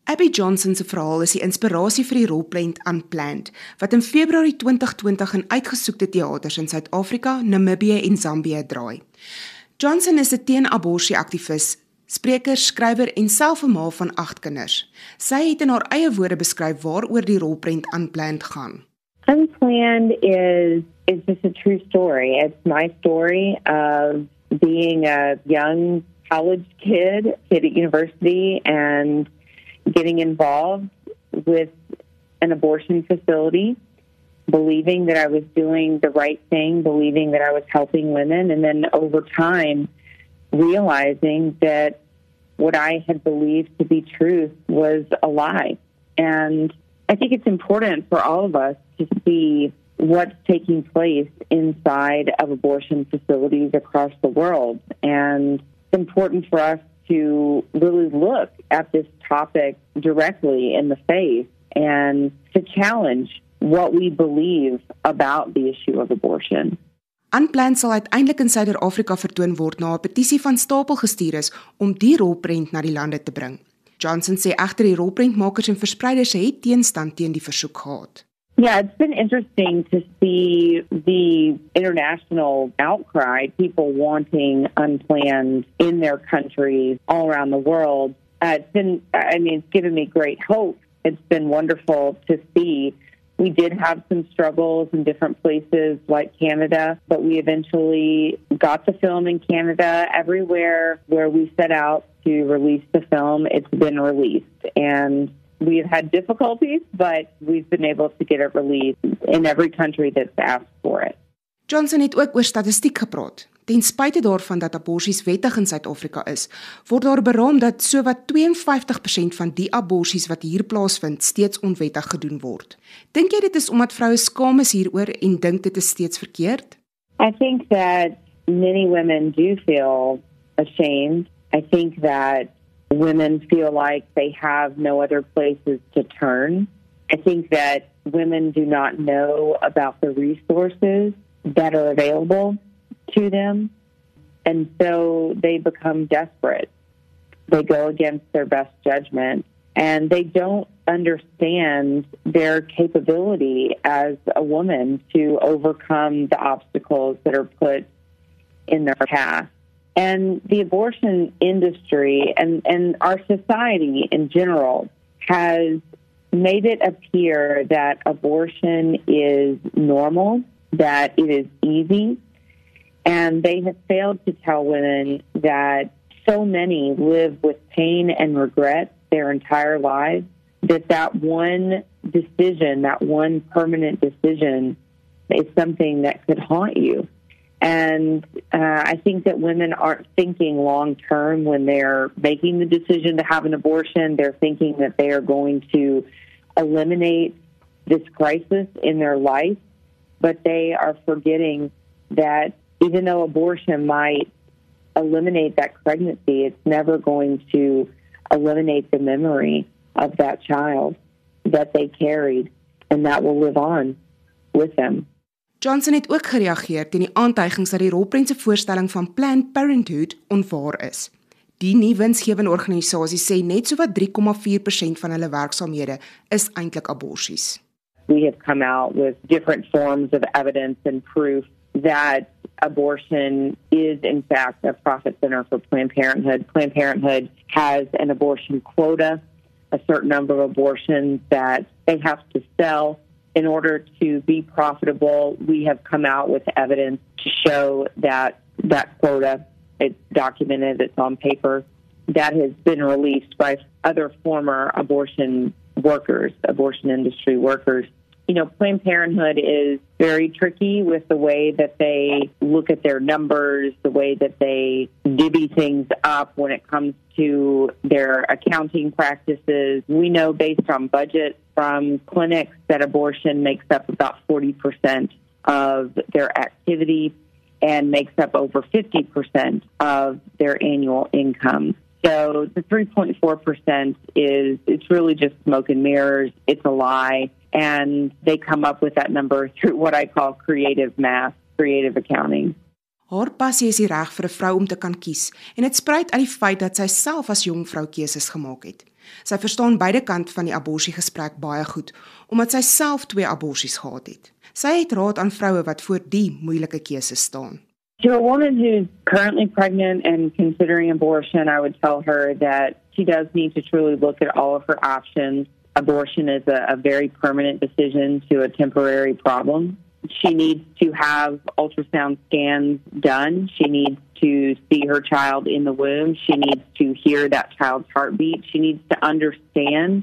Abby Johnson se verhaal is die inspirasie vir die rolprent Unplanned, wat in Februarie 2020 in uitgesoekte teaters in Suid-Afrika, Namibië en Zambië draai. Johnson is 'n teen-aborsie-aktivis, spreker, skrywer en self 'n ma van 8 kinders. Sy het in haar eie woorde beskryf waaroor die rolprent Unplanned gaan. Unplanned is just a true story. It's my story of being a young college kid at university and getting involved with an abortion facility, believing that I was doing the right thing, believing that I was helping women, and then over time realizing that what I had believed to be truth was a lie. And I think it's important for all of us to see what's taking place inside of abortion facilities across the world. And it's important for us to really look at this topic directly in the face and to challenge what we believe about the issue of abortion. Unplanned sal uiteindelik in Suider-Afrika vertoon word na 'n petisie van stapel gestuur is om die rolprent na die lande te bring. Johnson sê egter die rolprentmakers en verspreiders het teenstand teen die versoek gehad. Yeah, it's been interesting to see the international outcry, people wanting Unplanned in their countries all around the world. It's given me great hope. It's been wonderful to see. We did have some struggles in different places like Canada, but we eventually got the film in Canada. Everywhere where we set out to release the film, it's been released. And we've had difficulties, but we've been able to get it released in every country that's asked for it. Johnson het ook oor statistiek gepraat. Ten spyte daarvan dat aborsies wettig in Suid-Afrika is, word daar beraam dat sowat 52% van die aborsies wat hier plaasvind steeds onwettig gedoen word. Dink jy dit is omdat vroue skaam is hieroor en dink dit is steeds verkeerd? I think that many women do feel ashamed. I think that women feel like they have no other places to turn. I think that women do not know about the resources that are available to them, and so they become desperate. They go against their best judgment, and they don't understand their capability as a woman to overcome the obstacles that are put in their path. And the abortion industry and our society in general has made it appear that abortion is normal, that it is easy, and they have failed to tell women that so many live with pain and regret their entire lives, that one decision, that one permanent decision is something that could haunt you. And I think that women aren't thinking long term when they're making the decision to have an abortion. They're thinking that they are going to eliminate this crisis in their life, but they are forgetting that even though abortion might eliminate that pregnancy, it's never going to eliminate the memory of that child that they carried, and that will live on with them. Johnson het ook gereageer teen die aantuigings dat die rolprent se voorstelling van Planned Parenthood onwaar is. Die nie-winsgewende organisasie sê net sowat 3,4% van hulle werksaamhede is eintlik aborsies. We have come out with different forms of evidence and proof that abortion is in fact a profit center for Planned Parenthood. Planned Parenthood has an abortion quota, a certain number of abortions that they have to sell. In order to be profitable, we have come out with evidence to show that quota, it's documented, it's on paper, that has been released by other former abortion workers, abortion industry workers. You know, Planned Parenthood is very tricky with the way that they look at their numbers, the way that they divvy things up when it comes to their accounting practices. We know based on budget from clinics that abortion makes up about 40% of their activity and makes up over 50% of their annual income. So the 3.4% it's really just smoke and mirrors. It's a lie. And they come up with that number through what I call creative math, creative accounting. Haar passie is die reg vir 'n vrou om te kan kies en dit spruit uit die feit dat sy self as jong vrou keuses gemaak het. Sy verstaan beide kante van die aborsiegesprek baie goed, omdat sy self 2 aborsies gehad het. Sy het raad aan vroue wat voor die moeilike keuse staan. To a woman who's currently pregnant and considering abortion, I would tell her that she does need to truly look at all of her options. Abortion is a very permanent decision to a temporary problem. She needs to have ultrasound scans done. She needs to see her child in the womb. She needs to hear that child's heartbeat. She needs to understand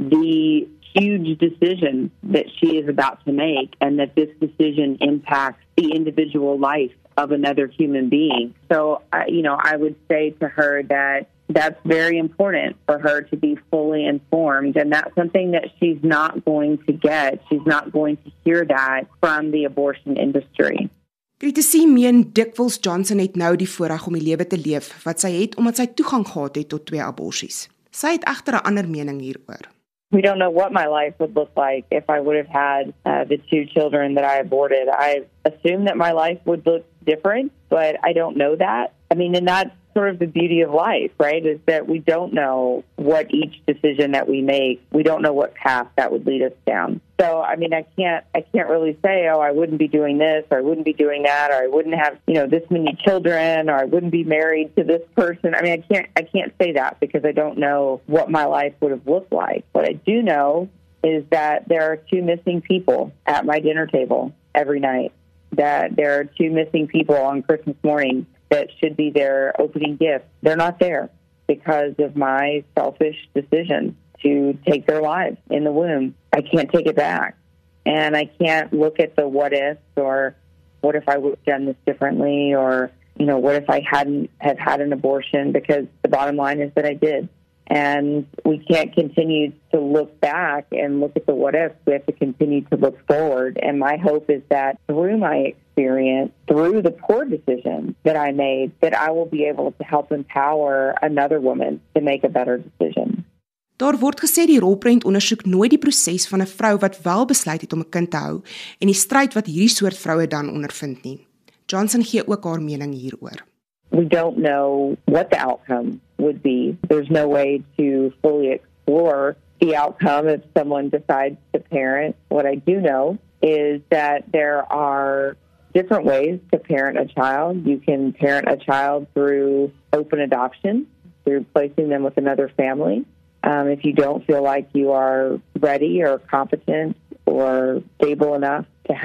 the huge decision that she is about to make and that this decision impacts the individual life of another human being. So, I would say to her that that's very important for her to be fully informed, and that's something that she's not going to get. She's not going to hear that from the abortion industry. Critici meen dikwels Johnson het nou die voorreg om die lewe te leef wat sy het omdat sy toegang gehad het tot 2 aborsies. Sy het egter 'n ander mening hieroor. We don't know what my life would look like if I would have had the 2 children that I aborted. I assume that my life would look different, but I don't know that. I mean, and that's sort of the beauty of life, right, is that we don't know what each decision that we make, we don't know what path that would lead us down. So, I mean, I can't really say, oh, I wouldn't be doing this, or I wouldn't be doing that, or I wouldn't have, this many children, or I wouldn't be married to this person. I mean, I can't say that because I don't know what my life would have looked like. What I do know is that there are 2 missing people at my dinner table every night, that there are 2 missing people on Christmas morning that should be their opening gift. They're not there because of my selfish decision to take their lives in the womb. I can't take it back. And I can't look at the what ifs or what if I would have done this differently or, what if I hadn't have had an abortion, because the bottom line is that I did. And we can't continue to look back and look at the what ifs. We have to continue to look forward. And my hope is that through my experience, through the poor decisions that I made, that I will be able to help empower another woman to make a better decision. Daar word gesê die rolprent ondersoek nooit die proses van 'n vrou wat wel besluit het om 'n kind te hou en die stryd wat hierdie soort vroue dan ondervind nie. Johnson gee ook haar mening hieroor. We don't know what the outcome would be. There's no way to fully explore the outcome if someone decides to parent. What I do know is that there are different ways to parent a child. You can parent a child through open adoption, through placing them with another family. If you don't feel like you are ready or competent or stable enough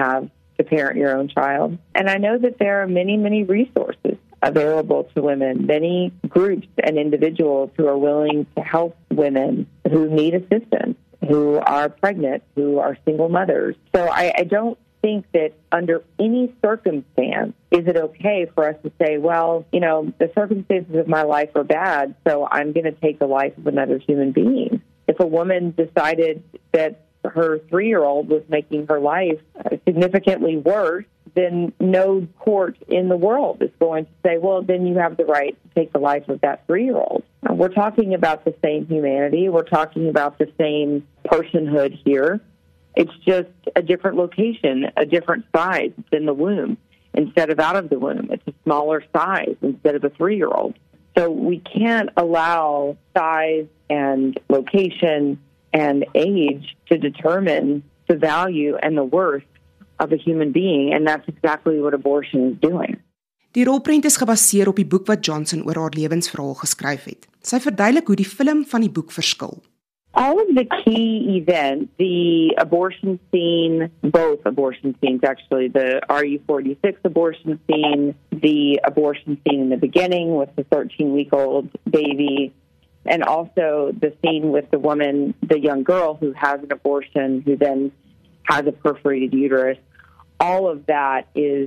to parent your own child. And I know that there are many, many resources available to women, many groups and individuals who are willing to help women who need assistance, who are pregnant, who are single mothers. So I don't think that under any circumstance is it okay for us to say, well, the circumstances of my life are bad, so I'm going to take the life of another human being. If a woman decided that her 3-year-old was making her life significantly worse, then no court in the world is going to say, well, then you have the right to take the life of that 3-year-old. We're talking about the same humanity. We're talking about the same personhood here. It's just a different location, a different size. It's in the womb instead of out of the womb. It's a smaller size instead of a 3-year-old. So we can't allow size and location and age to determine the value and the worth of a human being, and that's exactly what abortion is doing. Die rolprent is gebaseer op die boek wat Johnson oor haar lewensverhaal geskryf het. Sy verduidelik hoe die film van die boek verskil. All of the key events, the abortion scene, both abortion scenes actually, the RU46 abortion scene, the abortion scene in the beginning with the 13-week-old baby, and also the scene with the woman, the young girl who has an abortion, who then has a perforated uterus, all of that is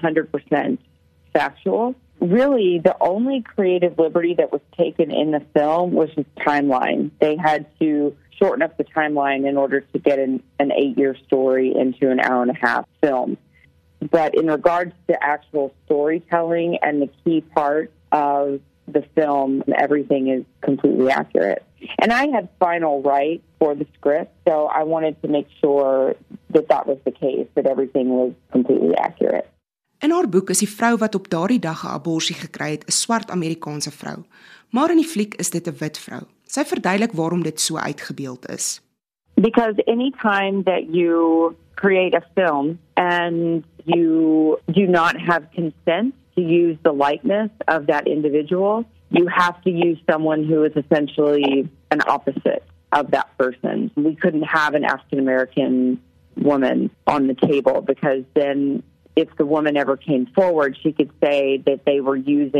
100% factual. Really, the only creative liberty that was taken in the film was just timeline. They had to shorten up the timeline in order to get an 8-year story into an hour-and-a-half film. But in regards to actual storytelling and the key part of the film, everything is completely accurate. And I had final right for the script, so I wanted to make sure that that was the case, that everything was completely accurate. In haar boek is die vrou wat op daardie dag 'n aborsie gekry het, 'n swart Amerikaanse vrou. Maar in die fliek is dit 'n wit vrou. Sy verduidelik waarom dit so uitgebeeld is. Because anytime that you create a film and you do not have consent to use the likeness of that individual, you have to use someone who is essentially an opposite of that person. We couldn't have an African-American woman on the table because then if the woman ever came forward, she could say that we were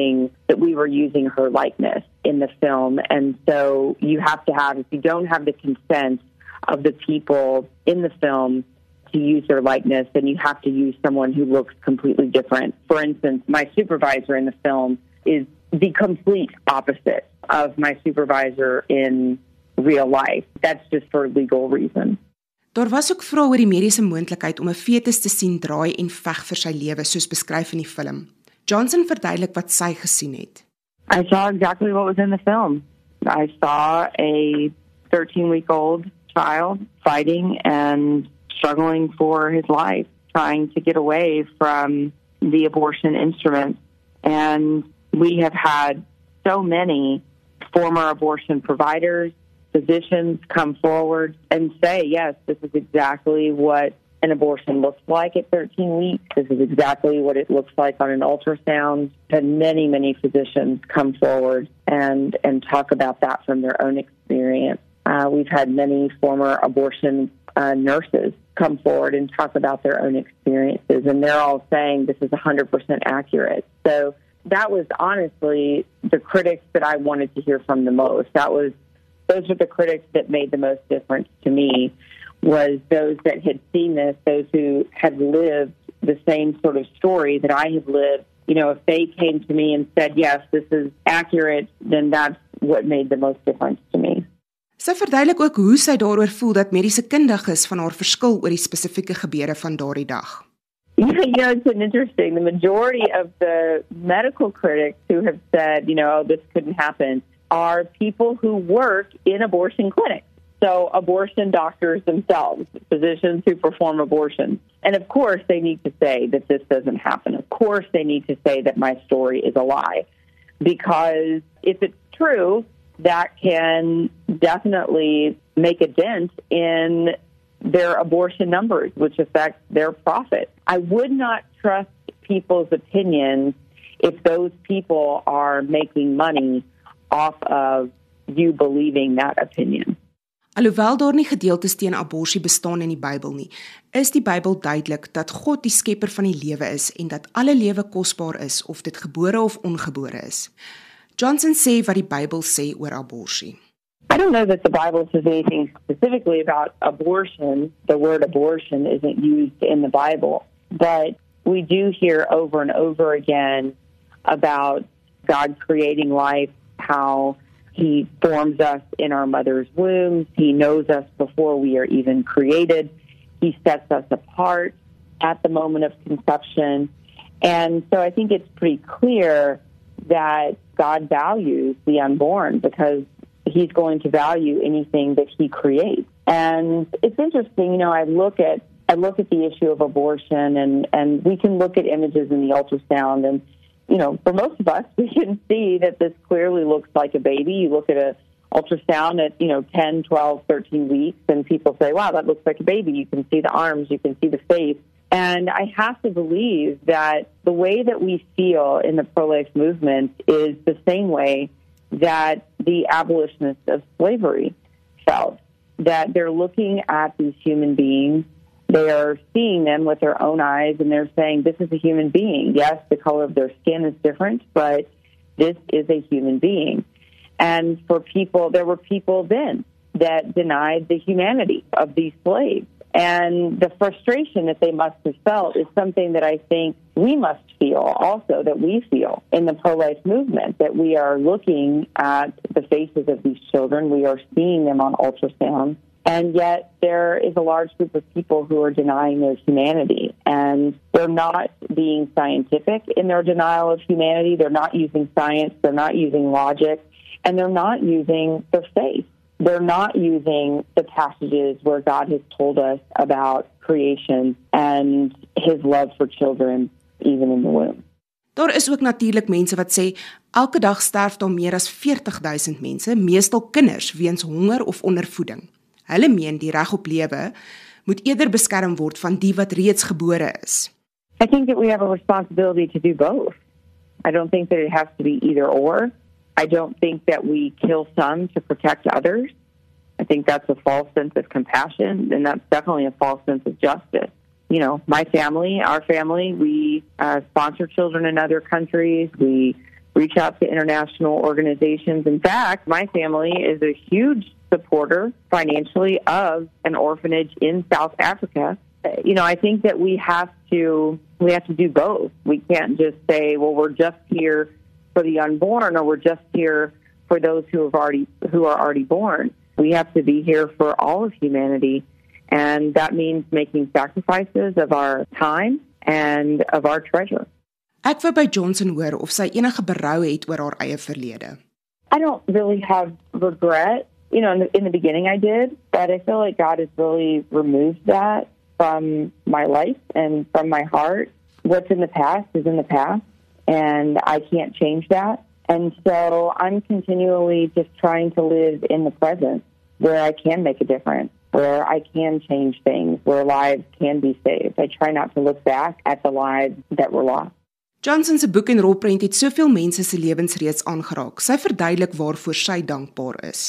using her likeness in the film. And so you have to have, if you don't have the consent of the people in the film to use their likeness, then you have to use someone who looks completely different. For instance, my supervisor in the film is the complete opposite of my supervisor in real life. That's just for legal reasons. Daar was ook vrae oor die mediese moontlikheid om 'n fetus te sien draai en veg vir sy lewe soos beskryf in die film. Johnson verduidelik wat sy gesien het. I saw exactly what was in the film. I saw a 13-week-old child fighting and struggling for his life, trying to get away from the abortion instrument. And we have had so many former abortion providers, physicians come forward and say, yes, this is exactly what an abortion looks like at 13 weeks. This is exactly what it looks like on an ultrasound. And many, many physicians come forward and talk about that from their own experience. We've had many former abortion nurses come forward and talk about their own experiences, and they're all saying this is 100% accurate. So that was honestly the critics that I wanted to hear from the most. Those were the critics that made the most difference to me, was those that had seen this, those who had lived the same sort of story that I had lived. You know, if they came to me and said, yes, this is accurate, then that's what made the most difference to me. Sy verduidelik ook hoe sy daaroor voel dat mediese kundiges van haar verskil oor die spesifieke gebeure van daardie dag. Yeah, it's interesting. The majority of the medical critics who have said, oh, this couldn't happen, are people who work in abortion clinics. So abortion doctors themselves, physicians who perform abortions. And of course they need to say that this doesn't happen. Of course they need to say that my story is a lie. Because if it's true, that can definitely make a dent in their abortion numbers, which affects their profit. I would not trust people's opinions if those people are making money off of you believing that opinion. Alhoewel daar nie gedeeltes teen aborsie bestaan in die Bybel nie, is die Bybel duidelik dat God die skepper van die lewe is en dat alle lewe kosbaar is of dit gebore of ongebore is. Johnson sê wat die Bybel sê oor aborsie. I don't know that the Bible says anything specifically about abortion. The word abortion isn't used in the Bible, but we do hear over and over again about God creating life, how He forms us in our mother's wombs. He knows us before we are even created. He sets us apart at the moment of conception. And so I think it's pretty clear that God values the unborn because He's going to value anything that He creates. And it's interesting, I look at the issue of abortion and we can look at images in the ultrasound and for most of us, we can see that this clearly looks like a baby. You look at an ultrasound at, 10, 12, 13 weeks, and people say, wow, that looks like a baby. You can see the arms, you can see the face. And I have to believe that the way that we feel in the pro-life movement is the same way that the abolitionists of slavery felt, that they're looking at these human beings. They are seeing them with their own eyes, and they're saying, this is a human being. Yes, the color of their skin is different, but this is a human being. And there were people then that denied the humanity of these slaves. And the frustration that they must have felt is something that I think we must feel also, that we feel in the pro-life movement, that we are looking at the faces of these children. We are seeing them on ultrasound. And yet there is a large group of people who are denying their humanity. And they're not being scientific in their denial of humanity. They're not using science. They're not using logic. And they're not using their faith. They're not using the passages where God has told us about creation and His love for children, even in the womb. Daar is ook natuurlik mense wat sê elke dag sterf daar meer as 40,000 mense, meestal kinders weens honger of ondervoeding. Hulle meen die reg op lewe moet eerder beskerm word van die wat reeds gebore is. I think that we have a responsibility to do both. I don't think that it has to be either or. I don't think that we kill some to protect others. I think that's a false sense of compassion, and that's definitely a false sense of justice. You know, my family, our family, we sponsor children in other countries. We reach out to international organizations. In fact, my family is a huge supporter financially of an orphanage in South Africa. You know, I think that we have to do both. We can't just say, well, we're just here for the unborn, or we're just here for those who are already born. We have to be here for all of humanity, and that means making sacrifices of our time and of our treasure. Ek wou by Johnson hoor of sy enige berou het oor haar eie verlede. I don't really have regret. You know, in the beginning I did, but I feel like God has really removed that from my life and from my heart. What's in the past is in the past, and I can't change that. And so I'm continually just trying to live in the present where I can make a difference, where I can change things, where lives can be saved. I try not to look back at the lives that were lost. Johnson se boek en rolprent het soveel mense se lewens reeds aangeraak. Sy verduidelik waarvoor sy dankbaar is.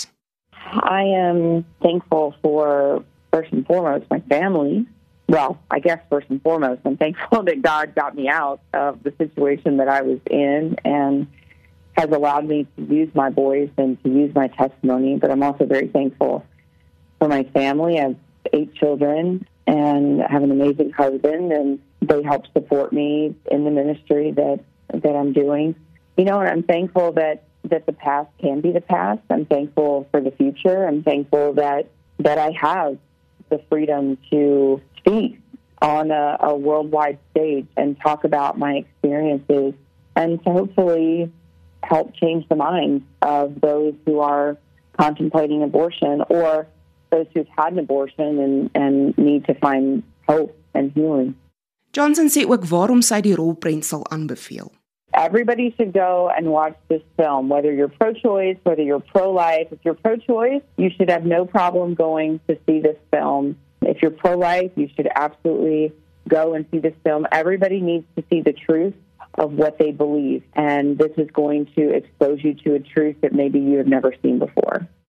I am thankful for, first and foremost, my family. Well, I guess first and foremost, I'm thankful that God got me out of the situation that I was in and has allowed me to use my voice and to use my testimony. But I'm also very thankful for my family. I have 8 children and I have an amazing husband, and they help support me in the ministry that I'm doing. You know, and I'm thankful that the past can be the past. I'm thankful for the future. I'm thankful that I have the freedom to speak on a worldwide stage and talk about my experiences, and to hopefully help change the minds of those who are contemplating abortion or those who've had an abortion and need to find hope and healing. Johnson sê ook waarom sy die rolprent sal aanbeveel. Everybody should go and watch this film, whether you're pro-choice, whether you're pro-life. If you're pro-choice, you should have no problem going to see this film. If you're pro-life, you should absolutely go and see this film. Everybody needs to see the truth of what they believe, and this is going to expose you to a truth that maybe you have never seen before.